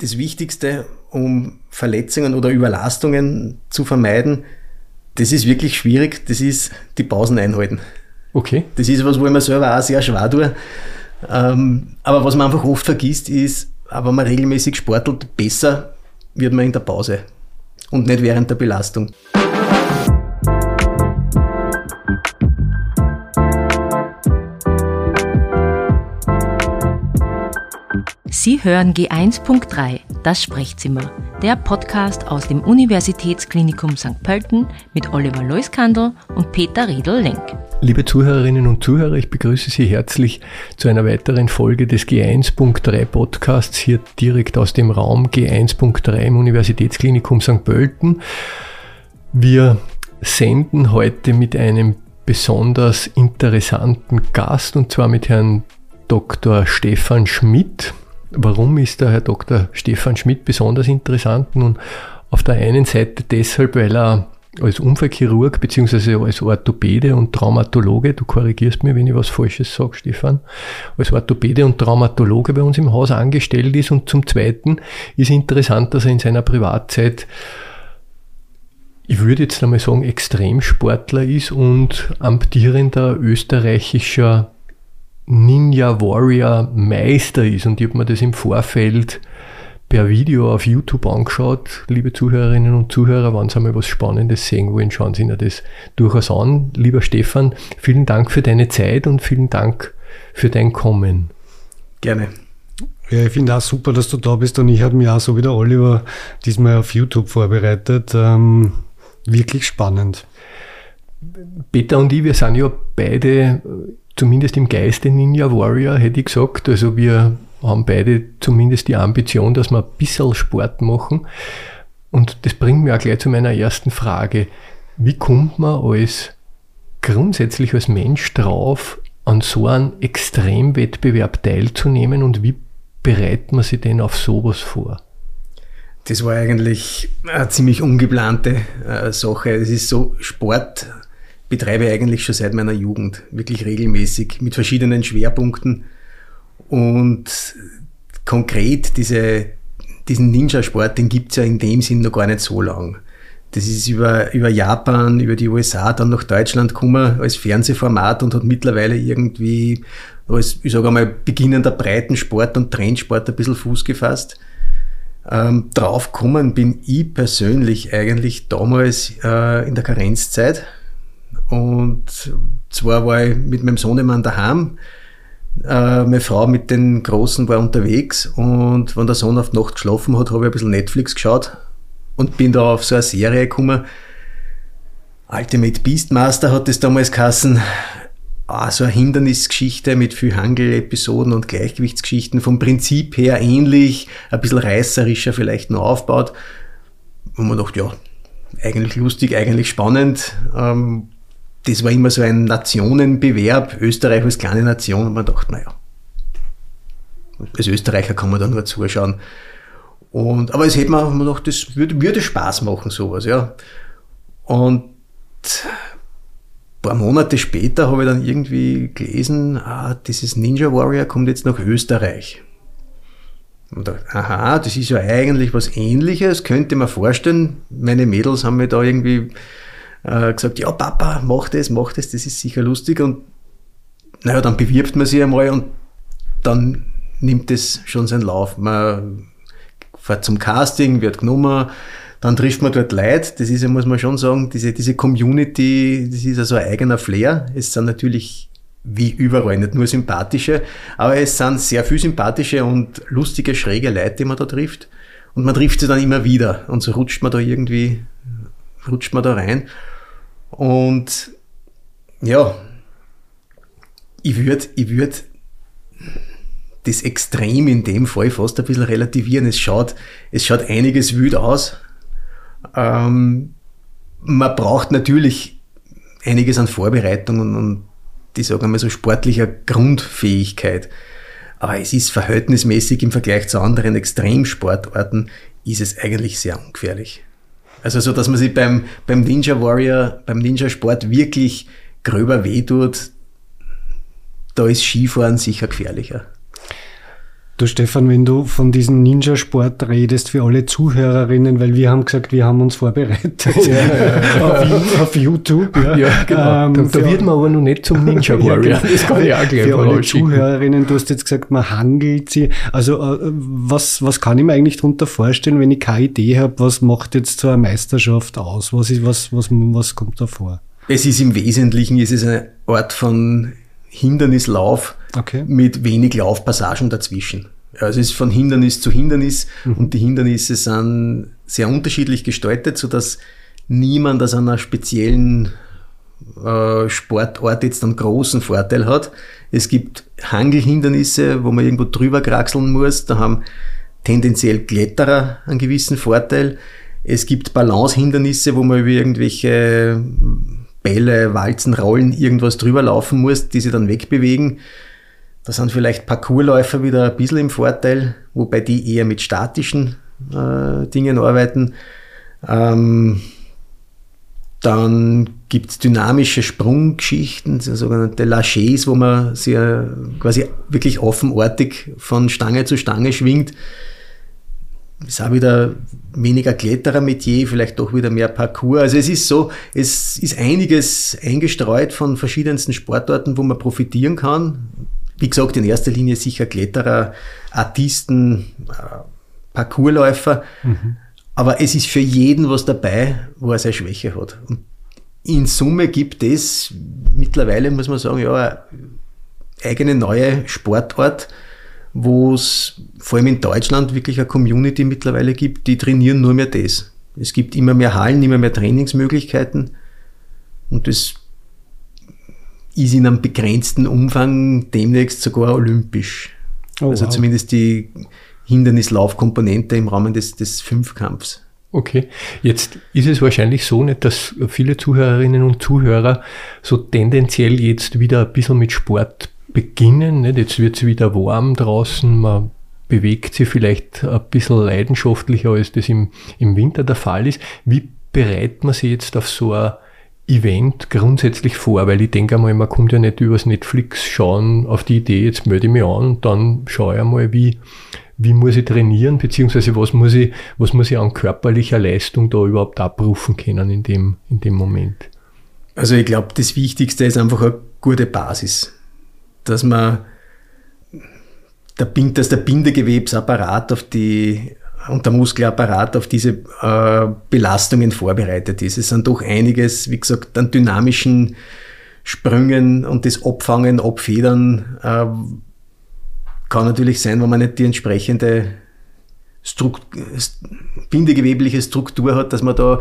das Wichtigste, um Verletzungen oder Überlastungen zu vermeiden, das ist wirklich schwierig, das ist die Pausen einhalten. Okay. Das ist was, wo ich mir selber auch sehr schwer tue. Aber was man einfach oft vergisst, ist, auch wenn man regelmäßig sportelt, besser wird man in der Pause und nicht während der Belastung. Sie hören G1.3, das Sprechzimmer, der Podcast aus dem Universitätsklinikum St. Pölten mit Oliver Leuskandl und Peter Riedl-Lenk. Liebe Zuhörerinnen und Zuhörer, ich begrüße Sie herzlich zu einer weiteren Folge des G1.3 Podcasts, hier direkt aus dem Raum G1.3 im Universitätsklinikum St. Pölten. Wir senden heute mit einem besonders interessanten Gast, und zwar mit Herrn Dr. Stefan Schmidt. Warum ist der Herr Dr. Stefan Schmidt besonders interessant? Nun, auf der einen Seite deshalb, weil er als Unfallchirurg bzw. als Orthopäde und Traumatologe, du korrigierst mir, wenn ich was Falsches sage, Stefan, als Orthopäde und Traumatologe bei uns im Haus angestellt ist, und zum Zweiten ist interessant, dass er in seiner Privatzeit, ich würde jetzt einmal sagen, Extremsportler ist und amtierender österreichischer Ninja Warrior Meister ist, und ich habe mir das im Vorfeld per Video auf YouTube angeschaut. Liebe Zuhörerinnen und Zuhörer, wenn Sie einmal was Spannendes sehen wollen, schauen Sie sich das durchaus an. Lieber Stefan, vielen Dank für deine Zeit und vielen Dank für dein Kommen. Gerne. Ja, ich finde auch super, dass du da bist, und ich habe mich auch so wie der Oliver diesmal auf YouTube vorbereitet. Wirklich spannend. Peter und ich, wir sind ja beide zumindest im Geiste Ninja Warrior, hätte ich gesagt. Also wir haben beide zumindest die Ambition, dass wir ein bisschen Sport machen. Und das bringt mich auch gleich zu meiner ersten Frage. Wie kommt man grundsätzlich als Mensch drauf, an so einem Extremwettbewerb teilzunehmen, und wie bereitet man sich denn auf sowas vor? Das war eigentlich eine ziemlich ungeplante Sache. Es ist so, Sport betreibe ich eigentlich schon seit meiner Jugend, wirklich regelmäßig, mit verschiedenen Schwerpunkten. Und konkret diesen Ninja-Sport, den gibt es ja in dem Sinn noch gar nicht so lang. Das ist über Japan, über die USA, dann nach Deutschland gekommen als Fernsehformat und hat mittlerweile irgendwie als, ich sage einmal, beginnender Breitensport und Trendsport ein bisschen Fuß gefasst. Draufgekommen bin ich persönlich eigentlich damals in der Karenzzeit. Und zwar war ich mit meinem Sohnemann daheim, meine Frau mit den Großen war unterwegs, und wenn der Sohn auf die Nacht geschlafen hat, habe ich ein bisschen Netflix geschaut und bin da auf so eine Serie gekommen. Ultimate Beastmaster hat das damals geheißen. So eine Hindernisgeschichte mit viel Hangel-Episoden und Gleichgewichtsgeschichten, vom Prinzip her ähnlich, ein bisschen reißerischer vielleicht noch aufgebaut. Und man dachte, ja, eigentlich lustig, eigentlich spannend. Das war immer so ein Nationenbewerb, Österreich als kleine Nation, und man dachte, naja, als Österreicher kann man da nur zuschauen. Aber es hätte man gedacht, das würde Spaß machen, sowas, ja. Und ein paar Monate später habe ich dann irgendwie gelesen, dieses Ninja Warrior kommt jetzt nach Österreich. Und dachte, aha, das ist ja eigentlich was Ähnliches, könnte man vorstellen. Meine Mädels haben mir da irgendwie gesagt, ja Papa, mach das, das ist sicher lustig. Und naja, dann bewirbt man sich einmal und dann nimmt es schon seinen Lauf. Man fährt zum Casting, wird genommen, dann trifft man dort Leute. Das ist ja, muss man schon sagen, diese Community, das ist ja so ein eigener Flair. Es sind natürlich wie überall nicht nur sympathische, aber es sind sehr viel sympathische und lustige, schräge Leute, die man da trifft. Und man trifft sie dann immer wieder, und so rutscht man da rein. Und ja, ich würde das Extrem in dem Fall fast ein bisschen relativieren. Es schaut einiges wild aus. Man braucht natürlich einiges an Vorbereitungen und ich sage einmal so sportlicher Grundfähigkeit. Aber es ist verhältnismäßig im Vergleich zu anderen Extremsportarten, ist es eigentlich sehr ungefährlich. Also so, dass man sich beim Ninja Warrior, beim Ninja-Sport wirklich gröber wehtut, da ist Skifahren sicher gefährlicher. Du Stefan, wenn du von diesem Ninja-Sport redest für alle Zuhörerinnen, weil wir haben gesagt, wir haben uns vorbereitet auf YouTube. Ja, genau. Da wird man aber noch nicht zum Ninja-Warrior. Ja, genau. Das kann ich auch gleich für alle Zuhörerinnen, du hast jetzt gesagt, man handelt sie. Also was kann ich mir eigentlich darunter vorstellen, wenn ich keine Idee habe, was macht jetzt so eine Meisterschaft aus? Was kommt da vor? Es ist im Wesentlichen eine Art von Hindernislauf mit wenig Laufpassagen dazwischen. Also es ist von Hindernis zu Hindernis und die Hindernisse sind sehr unterschiedlich gestaltet, sodass niemand aus einer speziellen Sportart jetzt einen großen Vorteil hat. Es gibt Hangelhindernisse, wo man irgendwo drüber kraxeln muss, da haben tendenziell Kletterer einen gewissen Vorteil. Es gibt Balancehindernisse, wo man über irgendwelche Bälle, Walzen, Rollen, irgendwas drüber laufen muss, die sich dann wegbewegen. Da sind vielleicht Parcoursläufer wieder ein bisschen im Vorteil, wobei die eher mit statischen Dingen arbeiten. Dann gibt es dynamische Sprunggeschichten, sogenannte Lâchers, wo man sich quasi wirklich offenartig von Stange zu Stange schwingt. Ist auch wieder weniger Kletterer-Metier, vielleicht doch wieder mehr Parcours. Also es ist so, es ist einiges eingestreut von verschiedensten Sportarten, wo man profitieren kann. Wie gesagt, in erster Linie sicher Kletterer, Artisten, Parcoursläufer. Aber es ist für jeden was dabei, wo er seine Schwäche hat. Und in Summe gibt es mittlerweile, muss man sagen, ja, eine eigene neue Sportart, wo es vor allem in Deutschland wirklich eine Community mittlerweile gibt, die trainieren nur mehr das. Es gibt immer mehr Hallen, immer mehr Trainingsmöglichkeiten und das ist in einem begrenzten Umfang demnächst sogar olympisch. Also zumindest die Hindernislaufkomponente im Rahmen des Fünfkampfs. Okay, jetzt ist es wahrscheinlich so nicht, dass viele Zuhörerinnen und Zuhörer so tendenziell jetzt wieder ein bisschen mit Sport beginnen. Nicht? Jetzt wird es wieder warm draußen, man bewegt sich vielleicht ein bisschen leidenschaftlicher, als das im Winter der Fall ist. Wie bereitet man sich jetzt auf so ein Event grundsätzlich vor? Weil ich denke einmal, man kommt ja nicht übers Netflix schauen auf die Idee, jetzt melde ich mich an und dann schaue ich einmal, wie muss ich trainieren, beziehungsweise was muss ich an körperlicher Leistung da überhaupt abrufen können in dem Moment? Also ich glaube, das Wichtigste ist einfach eine gute Basis. Dass der Bindegewebsapparat und der Muskelapparat auf diese Belastungen vorbereitet ist. Es sind doch einiges, wie gesagt, an dynamischen Sprüngen und das Abfangen, Abfedern kann natürlich sein, wenn man nicht die entsprechende bindegewebliche Struktur hat, dass man da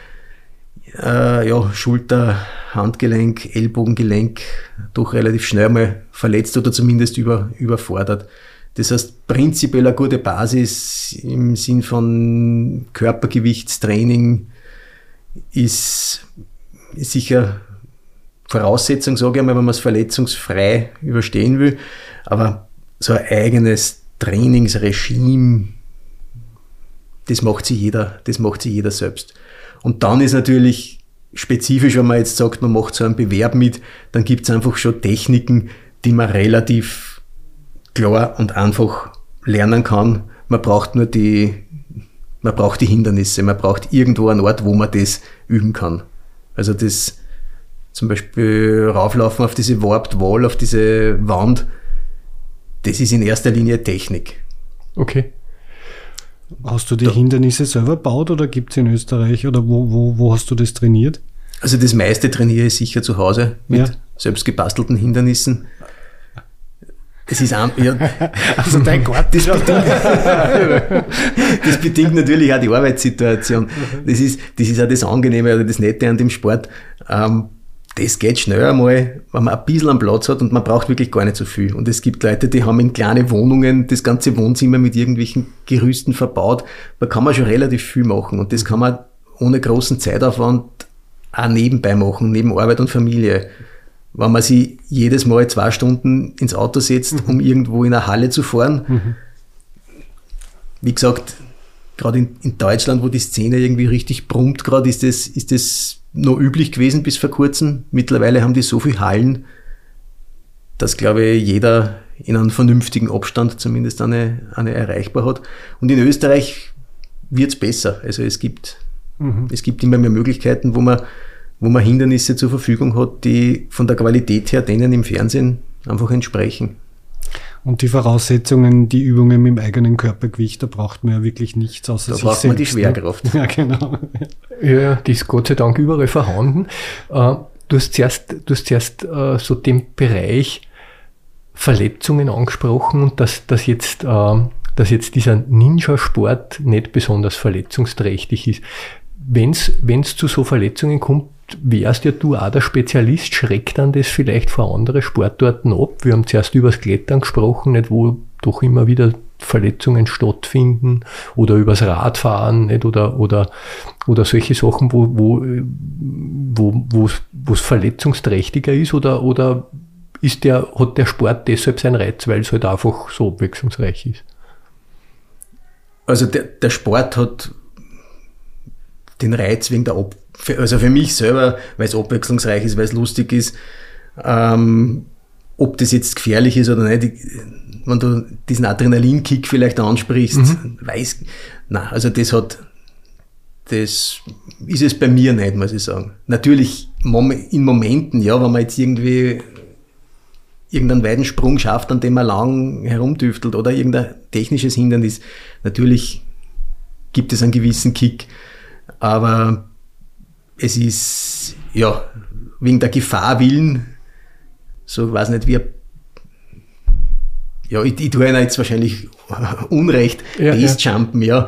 Schulter, Handgelenk, Ellbogengelenk doch relativ schnell mal verletzt oder zumindest überfordert. Das heißt, prinzipiell eine gute Basis im Sinn von Körpergewichtstraining ist sicher Voraussetzung, sage ich einmal, wenn man es verletzungsfrei überstehen will. Aber so ein eigenes Trainingsregime, das macht sich jeder selbst. Und dann ist natürlich spezifisch, wenn man jetzt sagt, man macht so einen Bewerb mit, dann gibt es einfach schon Techniken, die man relativ klar und einfach lernen kann. Man braucht die Hindernisse, man braucht irgendwo einen Ort, wo man das üben kann. Also das zum Beispiel rauflaufen auf diese Warped Wall, auf diese Wand, das ist in erster Linie Technik. Okay. Hast du die Hindernisse selber gebaut oder gibt es in Österreich oder wo hast du das trainiert? Also das meiste trainiere ich sicher zu Hause mit selbst gebastelten Hindernissen. Es ist also dein Gott, das bedingt natürlich auch die Arbeitssituation. Das ist auch das Angenehme oder das Nette an dem Sport. Das geht schnell einmal, wenn man ein bisschen am Platz hat und man braucht wirklich gar nicht so viel. Und es gibt Leute, die haben in kleine Wohnungen das ganze Wohnzimmer mit irgendwelchen Gerüsten verbaut. Da kann man schon relativ viel machen und das kann man ohne großen Zeitaufwand auch nebenbei machen, neben Arbeit und Familie. Wenn man sich jedes Mal 2 Stunden ins Auto setzt, um irgendwo in eine Halle zu fahren. Wie gesagt, gerade in Deutschland, wo die Szene irgendwie richtig brummt, gerade ist das noch üblich gewesen bis vor kurzem. Mittlerweile haben die so viele Hallen, dass, glaube ich, jeder in einem vernünftigen Abstand zumindest eine erreichbar hat. Und in Österreich wird es besser. Also es gibt immer mehr Möglichkeiten, wo man Hindernisse zur Verfügung hat, die von der Qualität her denen im Fernsehen einfach entsprechen. Und die Voraussetzungen, die Übungen mit dem eigenen Körpergewicht, da braucht man ja wirklich nichts außer da sich braucht selbst. Man die Schwerkraft. Ja, genau. Ja, die ist Gott sei Dank überall vorhanden. Du hast zuerst so den Bereich Verletzungen angesprochen und dass jetzt dieser Ninja-Sport nicht besonders verletzungsträchtig ist. Wenn's zu so Verletzungen kommt, wärst ja du auch der Spezialist, schreckt dann das vielleicht vor andere Sportarten ab? Wir haben zuerst über das Klettern gesprochen, nicht, wo doch immer wieder Verletzungen stattfinden, oder übers Radfahren, nicht, oder solche Sachen, wo es verletzungsträchtiger ist, oder hat der Sport deshalb seinen Reiz, weil es halt einfach so abwechslungsreich ist? Also der Sport hat den Reiz wegen also für mich selber, weil es abwechslungsreich ist, weil es lustig ist, ob das jetzt gefährlich ist oder nicht, wenn du diesen Adrenalinkick vielleicht ansprichst, also das ist es bei mir nicht, muss ich sagen. Natürlich in Momenten, ja, wenn man jetzt irgendeinen weiten Sprung schafft, an dem man lang herumdüftelt, oder irgendein technisches Hindernis, natürlich gibt es einen gewissen Kick, aber es ist, ja, wegen der Gefahr willen, so, ich weiß nicht, ich tue einer jetzt wahrscheinlich Unrecht, Basejumpen, ja.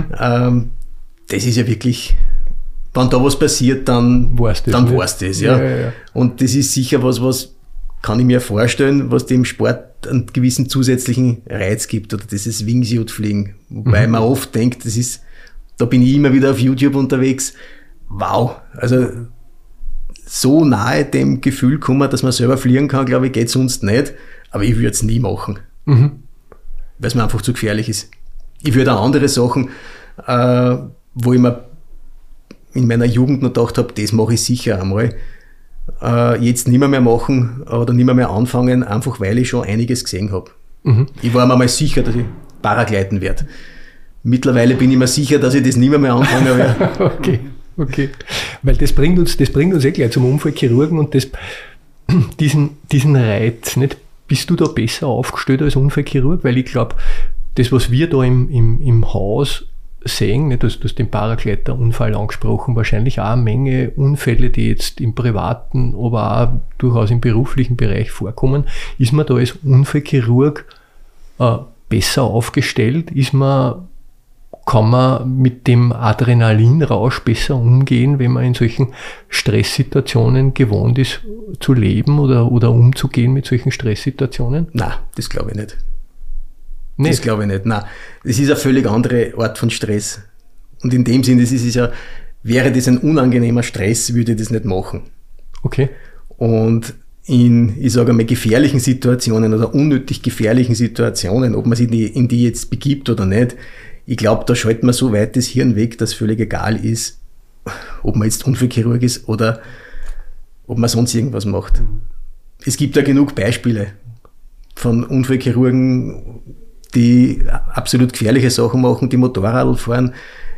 Das ist ja wirklich, wenn da was passiert, dann war's das, ja. Ja. Und das ist sicher was kann ich mir vorstellen, was dem Sport einen gewissen zusätzlichen Reiz gibt, oder dieses Wingsuit-Fliegen. Wobei man oft denkt, da bin ich immer wieder auf YouTube unterwegs, wow, also so nahe dem Gefühl kommen, dass man selber fliegen kann, glaube ich, geht sonst nicht, aber ich würde es nie machen, weil es mir einfach zu gefährlich ist. Ich würde auch andere Sachen, wo ich mir in meiner Jugend noch gedacht habe, das mache ich sicher einmal, jetzt nicht mehr machen oder nicht mehr anfangen, einfach weil ich schon einiges gesehen habe. Ich war mir mal sicher, dass ich Paragleiten werde. Mittlerweile bin ich mir sicher, dass ich das nicht mehr anfangen werde. Okay. Weil das bringt uns gleich zum Unfallchirurgen und diesen Reiz, nicht? Bist du da besser aufgestellt als Unfallchirurg? Weil ich glaube, das, was wir da im Haus sehen, nicht? Du hast den Paragleiterunfall angesprochen, wahrscheinlich auch eine Menge Unfälle, die jetzt im privaten, aber auch durchaus im beruflichen Bereich vorkommen. Ist man da als Unfallchirurg besser aufgestellt? Kann man mit dem Adrenalinrausch besser umgehen, wenn man in solchen Stresssituationen gewohnt ist zu leben oder umzugehen mit solchen Stresssituationen? Nein, das glaube ich nicht. Das glaube ich nicht. Nein, das ist eine völlig andere Art von Stress. Und in dem Sinne, wäre das ein unangenehmer Stress, würde ich das nicht machen. Okay. Und ich sage einmal, gefährlichen Situationen oder unnötig gefährlichen Situationen, ob man sich in die jetzt begibt oder nicht, ich glaube, da schaltet man so weit das Hirn weg, dass völlig egal ist, ob man jetzt Unfallchirurg ist oder ob man sonst irgendwas macht. Es gibt ja genug Beispiele von Unfallchirurgen, die absolut gefährliche Sachen machen, die Motorrad fahren.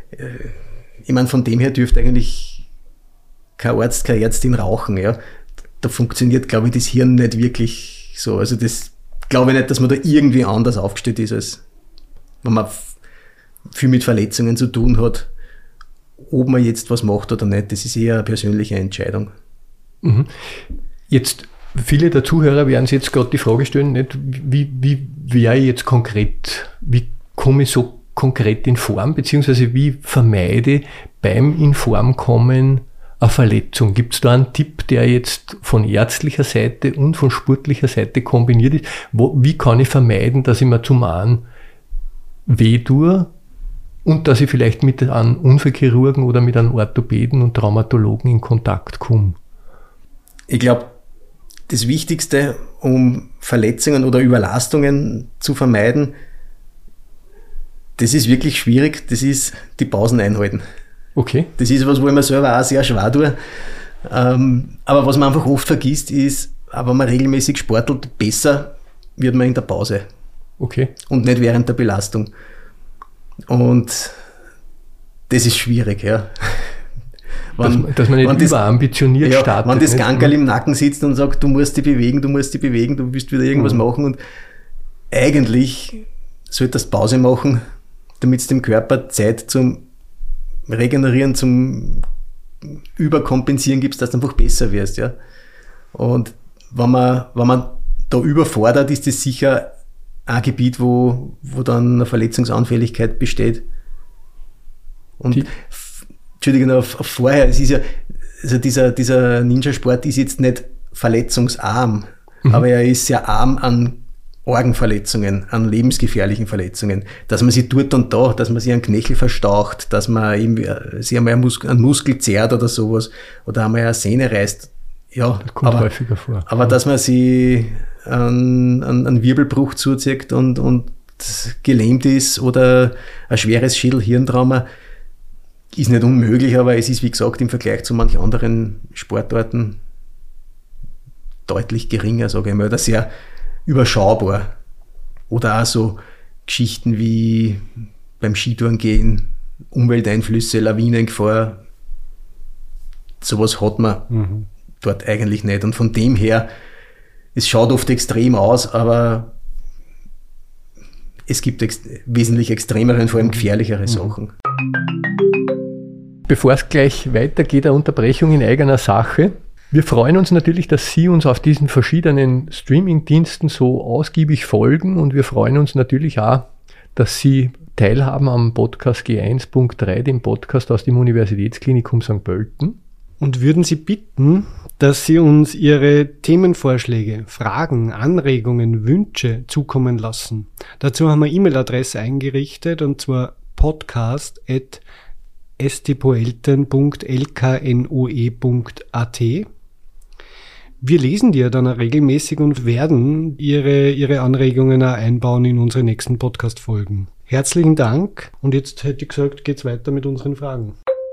Ich meine, von dem her dürfte eigentlich kein Arzt, keine Ärztin rauchen. Ja. Da funktioniert, glaube ich, das Hirn nicht wirklich so. Also das glaube ich nicht, dass man da irgendwie anders aufgestellt ist, als wenn man viel mit Verletzungen zu tun hat. Ob man jetzt was macht oder nicht, das ist eher eine persönliche Entscheidung. Jetzt, viele der Zuhörer werden sich jetzt gerade die Frage stellen, nicht, wie wäre ich jetzt konkret, wie komme ich so konkret in Form, beziehungsweise wie vermeide beim in Form kommen eine Verletzung? Gibt es da einen Tipp, der jetzt von ärztlicher Seite und von sportlicher Seite kombiniert ist? Wie kann ich vermeiden, dass ich mir zum einen weh tue und dass ich vielleicht mit einem Unfallchirurgen oder mit einem Orthopäden und Traumatologen in Kontakt komme? Ich glaube, das Wichtigste, um Verletzungen oder Überlastungen zu vermeiden, das ist wirklich schwierig, das ist die Pausen einhalten. Okay. Das ist was, wo ich mir selber auch sehr schwer tue. Aber was man einfach oft vergisst, ist, wenn man regelmäßig sportelt, besser wird man in der Pause. Okay. Und nicht während der Belastung. Und das ist schwierig, ja. Dass man nicht überambitioniert startet. Wenn das Gankerl im Nacken sitzt und sagt, du musst dich bewegen, du willst wieder irgendwas machen, und eigentlich solltest du Pause machen, damit es dem Körper Zeit zum Regenerieren, zum Überkompensieren gibst, dass du einfach besser wirst, ja. Und wenn man da überfordert, ist das sicher ein Gebiet, wo dann eine Verletzungsanfälligkeit besteht. Und Entschuldigung, auf vorher, es ist ja, also dieser Ninja-Sport ist jetzt nicht verletzungsarm, aber er ist sehr arm an Organverletzungen, an lebensgefährlichen Verletzungen, dass man sich dort und da, dass man sich einen Knöchel verstaucht, dass man sich einmal einen Muskel zerrt oder sowas, oder einmal eine Sehne reißt. Ja, das kommt häufiger vor. Aber dass man sich einen Wirbelbruch zuzieht und gelähmt ist oder ein schweres Schädel-Hirntrauma, ist nicht unmöglich, aber es ist, wie gesagt, im Vergleich zu manchen anderen Sportarten deutlich geringer, sage ich mal, oder sehr überschaubar. Oder auch so Geschichten wie beim Skitourengehen, Umwelteinflüsse, Lawinengefahr, sowas hat man dort eigentlich nicht. Und von dem her, es schaut oft extrem aus, aber es gibt wesentlich extremere und vor allem gefährlichere Sachen. Bevor es gleich weitergeht, eine Unterbrechung in eigener Sache. Wir freuen uns natürlich, dass Sie uns auf diesen verschiedenen Streaming-Diensten so ausgiebig folgen, und wir freuen uns natürlich auch, dass Sie teilhaben am Podcast G1.3, dem Podcast aus dem Universitätsklinikum St. Pölten. Und würden Sie bitten, dass Sie uns Ihre Themenvorschläge, Fragen, Anregungen, Wünsche zukommen lassen. Dazu haben wir E-Mail-Adresse eingerichtet, und zwar podcast@stpoelten.lknoe.at. Wir lesen die ja dann auch regelmäßig und werden Ihre Anregungen auch einbauen in unsere nächsten Podcast-Folgen. Herzlichen Dank, und jetzt hätte ich gesagt, geht's weiter mit unseren Fragen.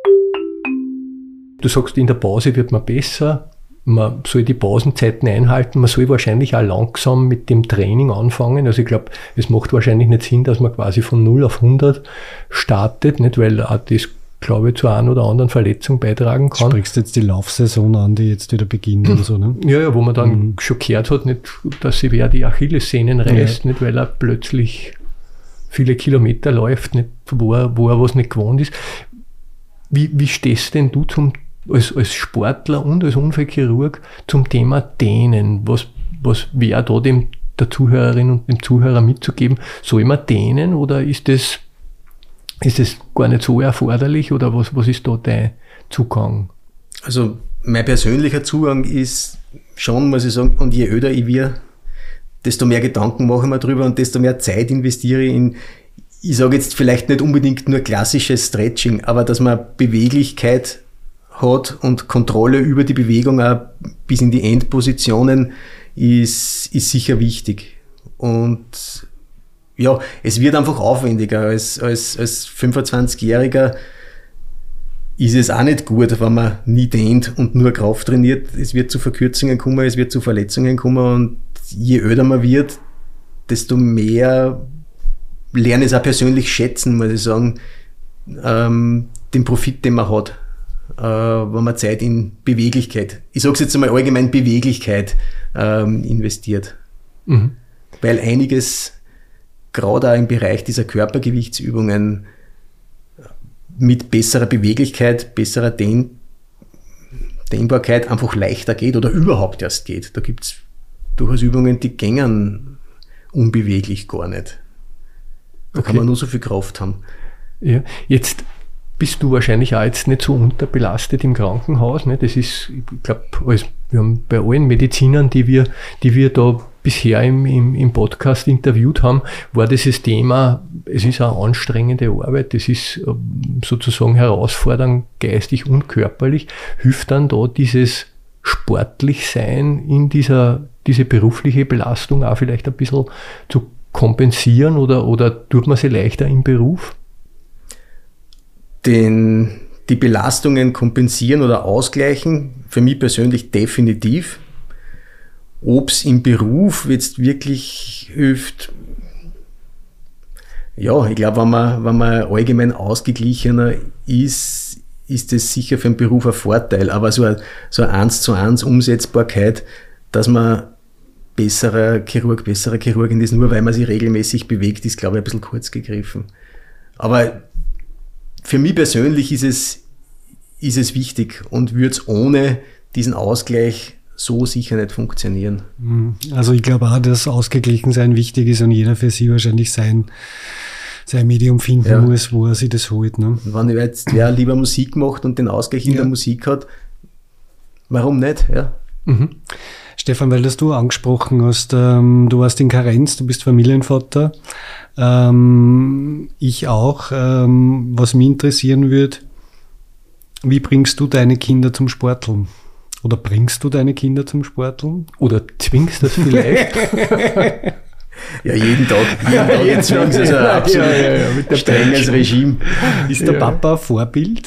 Du sagst, in der Pause wird man besser, man soll die Pausenzeiten einhalten, man soll wahrscheinlich auch langsam mit dem Training anfangen. Also ich glaube, es macht wahrscheinlich nicht Sinn, dass man quasi von 0 auf 100 startet, nicht, weil auch das, glaube ich, zu einer oder anderen Verletzung beitragen kann. Du sprichst jetzt die Laufsaison an, die jetzt wieder beginnt und so, ne? Ja, wo man dann schon gehört hat, nicht, dass sich wer die Achillessehnen reißt, nicht, weil er plötzlich viele Kilometer läuft, nicht, wo er was nicht gewohnt ist. Wie stehst denn du als Sportler und als Unfallchirurg zum Thema Dehnen? Was wäre da der Zuhörerin und dem Zuhörer mitzugeben? Soll man dehnen, oder ist das gar nicht so erforderlich, oder was ist da dein Zugang? Also mein persönlicher Zugang ist schon, muss ich sagen, und je öder ich werde, desto mehr Gedanken mache ich mir drüber und desto mehr Zeit investiere ich in, ich sage jetzt vielleicht nicht unbedingt nur klassisches Stretching, aber dass man Beweglichkeit hat und Kontrolle über die Bewegung auch bis in die Endpositionen ist sicher wichtig. Und ja, es wird einfach aufwendiger. Als 25-Jähriger ist es auch nicht gut, wenn man nie dehnt und nur Kraft trainiert. Es wird zu Verkürzungen kommen, es wird zu Verletzungen kommen, und je öder man wird, desto mehr lerne ich es auch persönlich schätzen, muss ich sagen, den Profit, den man hat, wenn man Zeit in Beweglichkeit, ich sage es jetzt einmal allgemein, Beweglichkeit investiert. Weil einiges, gerade auch im Bereich dieser Körpergewichtsübungen, mit besserer Beweglichkeit, besserer Dehnbarkeit einfach leichter geht oder überhaupt erst geht. Da gibt es durchaus Übungen, die gängen unbeweglich gar nicht. Da kann man nur so viel Kraft haben. Ja, jetzt bist du wahrscheinlich auch jetzt nicht so unterbelastet im Krankenhaus. Ne? Das ist, ich glaube, wir haben bei allen Medizinern, die wir da bisher im Podcast interviewt haben, war dieses Thema, es ist eine anstrengende Arbeit, es ist sozusagen herausfordernd, geistig und körperlich. Hilft dann da dieses Sportlichsein in diese berufliche Belastung auch vielleicht ein bisschen zu kompensieren, oder tut man sie leichter im Beruf? Die Belastungen kompensieren oder ausgleichen, für mich persönlich definitiv. Ob es im Beruf jetzt wirklich hilft, ja, ich glaube, wenn man allgemein ausgeglichener ist, ist das sicher für den Beruf ein Vorteil. Aber so eine 1:1 Umsetzbarkeit, dass man besserer Chirurgin ist, nur weil man sich regelmäßig bewegt, ist, glaube ich, ein bisschen kurz gegriffen. Aber für mich persönlich ist es wichtig und würde es ohne diesen Ausgleich so sicher nicht funktionieren. Also ich glaube auch, dass Ausgeglichensein wichtig ist und jeder für sich wahrscheinlich sein Medium finden muss, wo er sich das holt. Ne? Und wenn wer lieber Musik macht und den Ausgleich in der Musik hat, warum nicht? Ja. Stefan, weil das du angesprochen hast, du warst in Karenz, du bist Familienvater, ich auch. Was mich interessieren würde, wie bringst du deine Kinder zum Sporteln? Oder bringst du deine Kinder zum Sporteln? Oder zwingst das vielleicht? Ja, jeden Tag jetzt zwingst du so ein absolut mit der strenges Regime. Ist der Papa ein Vorbild?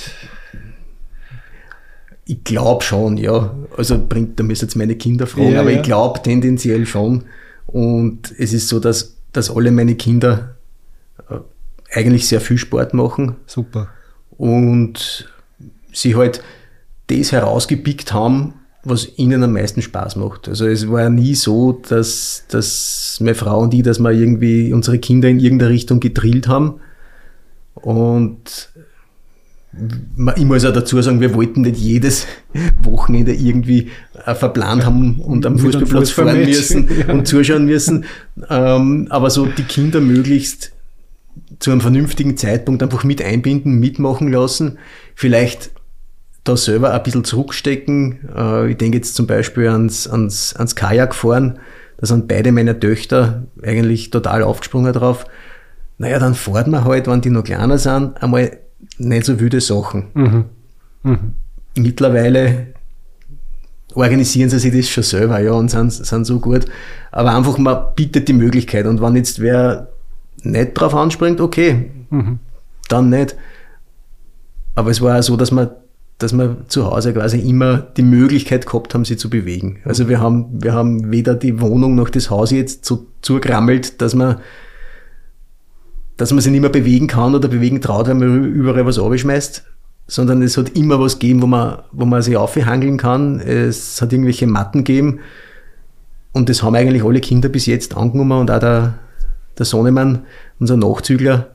Ich glaube schon, ja. Also da müssen jetzt meine Kinder fragen, aber ich glaube tendenziell schon. Und es ist so, dass alle meine Kinder eigentlich sehr viel Sport machen. Super. Und sie halt das herausgepickt haben, was ihnen am meisten Spaß macht. Also es war nie so, dass meine Frau und ich, dass wir irgendwie unsere Kinder in irgendeine Richtung gedrillt haben. Und ich muss auch dazu sagen, wir wollten nicht jedes Wochenende irgendwie verplant haben und am Fußballplatz fahren müssen und zuschauen müssen. Aber so die Kinder möglichst zu einem vernünftigen Zeitpunkt einfach mit einbinden, mitmachen lassen. Vielleicht da selber ein bisschen zurückstecken. Ich denke jetzt zum Beispiel ans Kajakfahren. Da sind beide meine Töchter eigentlich total aufgesprungen drauf. Naja, dann fahren wir halt, wenn die noch kleiner sind, einmal nicht so wilde Sachen. Mittlerweile organisieren sie sich das schon selber, ja, und sind so gut. Aber einfach, man bietet die Möglichkeit. Und wenn jetzt wer nicht drauf anspringt, okay, dann nicht. Aber es war auch so, dass wir zu Hause quasi immer die Möglichkeit gehabt haben, sie zu bewegen. Also wir haben weder die Wohnung noch das Haus jetzt so zugrammelt, dass man sich nicht mehr bewegen kann oder bewegen traut, weil man überall was abschmeißt, sondern es hat immer was gegeben, wo man sich aufhangeln kann. Es hat irgendwelche Matten gegeben und das haben eigentlich alle Kinder bis jetzt angenommen und auch der Sohnemann, unser Nachzügler,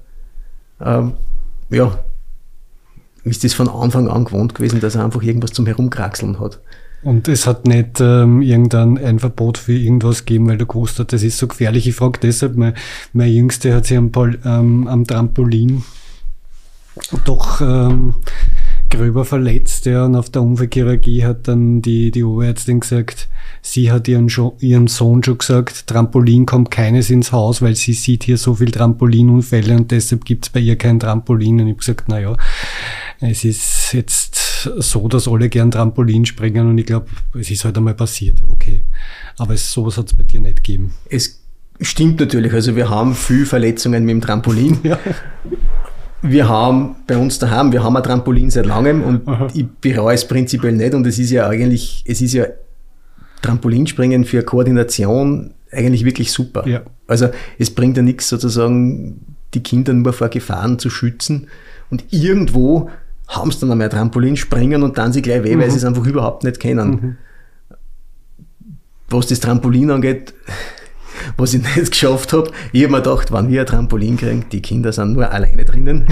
ist das von Anfang an gewohnt gewesen, dass er einfach irgendwas zum Herumkraxeln hat. Und es hat nicht irgendein ein Verbot für irgendwas gegeben, weil du gewusst hast, das ist so gefährlich. Ich frage deshalb, meine Jüngste hat sich am Trampolin doch gröber verletzt, ja, und auf der Unfallchirurgie hat dann die Oberärztin gesagt, sie hat ihren Sohn schon gesagt, Trampolin kommt keines ins Haus, weil sie sieht hier so viel Trampolinunfälle und deshalb gibt's bei ihr kein Trampolin. Und ich habe gesagt, naja, es ist jetzt so, dass alle gern Trampolin springen und ich glaube, es ist halt einmal passiert, okay. Aber sowas hat's bei dir nicht gegeben. Es stimmt natürlich, also wir haben viel Verletzungen mit dem Trampolin. Ja. Wir haben bei uns daheim, wir haben ein Trampolin seit langem und ich bereue es prinzipiell nicht und es ist ja Trampolinspringen für Koordination eigentlich wirklich super. Ja. Also es bringt ja nichts sozusagen, die Kinder nur vor Gefahren zu schützen und irgendwo haben sie dann einmal ein Trampolin springen und dann sie gleich weh, weil sie es einfach überhaupt nicht kennen. Was das Trampolin angeht, was ich nicht geschafft habe, ich habe mir gedacht, wenn wir ein Trampolin kriegen, die Kinder sind nur alleine drinnen.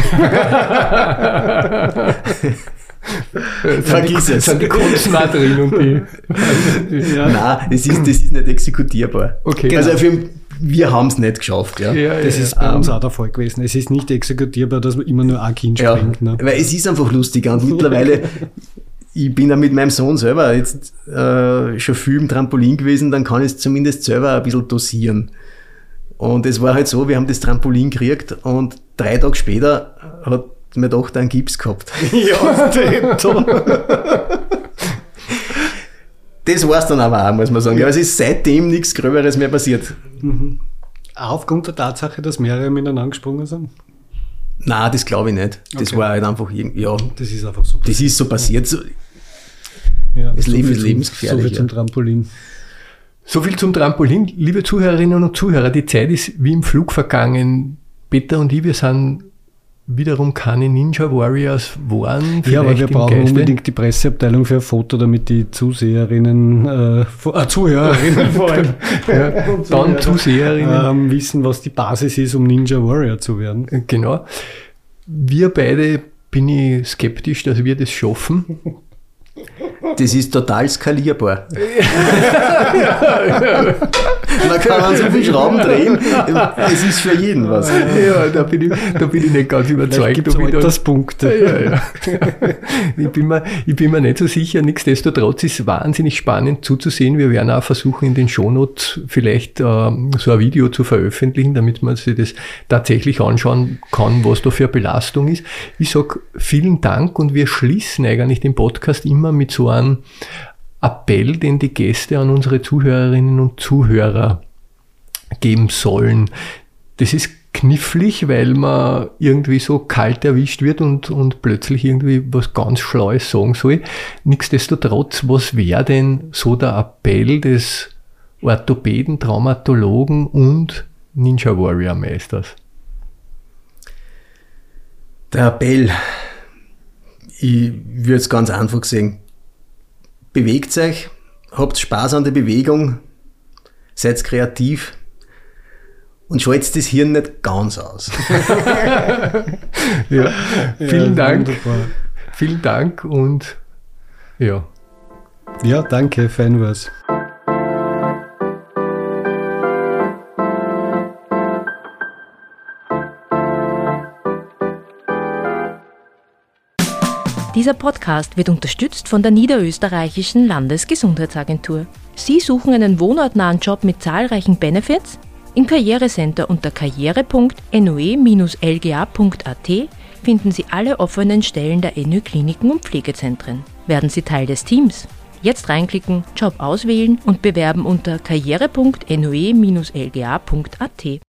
Vergiss es. Sind die Kotzen auch drin und die... Nein, das ist nicht exekutierbar. Okay. Also wir haben es nicht geschafft. Ja. Das ist bei uns auch der Fall gewesen. Es ist nicht exekutierbar, dass man immer nur ein Kind springt. Ne? Weil es ist einfach lustiger und mittlerweile... Ich bin ja mit meinem Sohn selber jetzt schon viel im Trampolin gewesen, dann kann ich es zumindest selber ein bisschen dosieren. Und es war halt so, wir haben das Trampolin gekriegt und 3 Tage später hat meine Tochter einen Gips gehabt. Ja, das war es dann aber auch, muss man sagen. Ja, es ist seitdem nichts Gröberes mehr passiert. Aufgrund der Tatsache, dass mehrere miteinander gesprungen sind? Nein, das glaube ich nicht. Das war halt einfach irgendwie, ja. Das ist einfach so passiert. Das ist so passiert. Ja, das Leben ist lebensgefährlich. So viel zum Trampolin. So viel zum Trampolin. Liebe Zuhörerinnen und Zuhörer, die Zeit ist wie im Flug vergangen. Peter und ich, wir sind wiederum keine Ninja Warriors waren. Ja, aber wir brauchen unbedingt die Presseabteilung für ein Foto, damit die Zuhörerinnen vor allem, dann Zuseherinnen wissen, was die Basis ist, um Ninja Warrior zu werden. Genau. Wir beide, bin ich skeptisch, dass wir das schaffen. Das ist total skalierbar. Man kann so viel Schrauben drehen, es ist für jeden was. Ja, da bin ich nicht ganz überzeugt. Gibt es Alterspunkte. Ich bin mir nicht so sicher. Nichtsdestotrotz ist es wahnsinnig spannend zuzusehen. Wir werden auch versuchen, in den Shownotes vielleicht so ein Video zu veröffentlichen, damit man sich das tatsächlich anschauen kann, was da für eine Belastung ist. Ich sage vielen Dank und wir schließen eigentlich den Podcast immer mit so einem Appell, den die Gäste an unsere Zuhörerinnen und Zuhörer geben sollen. Das ist knifflig, weil man irgendwie so kalt erwischt wird und plötzlich irgendwie was ganz Schlaues sagen soll. Nichtsdestotrotz, was wäre denn so der Appell des Orthopäden, Traumatologen und Ninja Warrior Meisters? Der Appell, ich würde es ganz einfach sagen, bewegt euch, habt Spaß an der Bewegung, seid kreativ und schaltet das Hirn nicht ganz aus. Ja, vielen Dank. Wunderbar. Vielen Dank und ja. Ja, danke, fein war's. Dieser Podcast wird unterstützt von der Niederösterreichischen Landesgesundheitsagentur. Sie suchen einen wohnortnahen Job mit zahlreichen Benefits? Im Karrierecenter unter karriere.noe-lga.at finden Sie alle offenen Stellen der NÖ-Kliniken und Pflegezentren. Werden Sie Teil des Teams? Jetzt reinklicken, Job auswählen und bewerben unter karriere.noe-lga.at.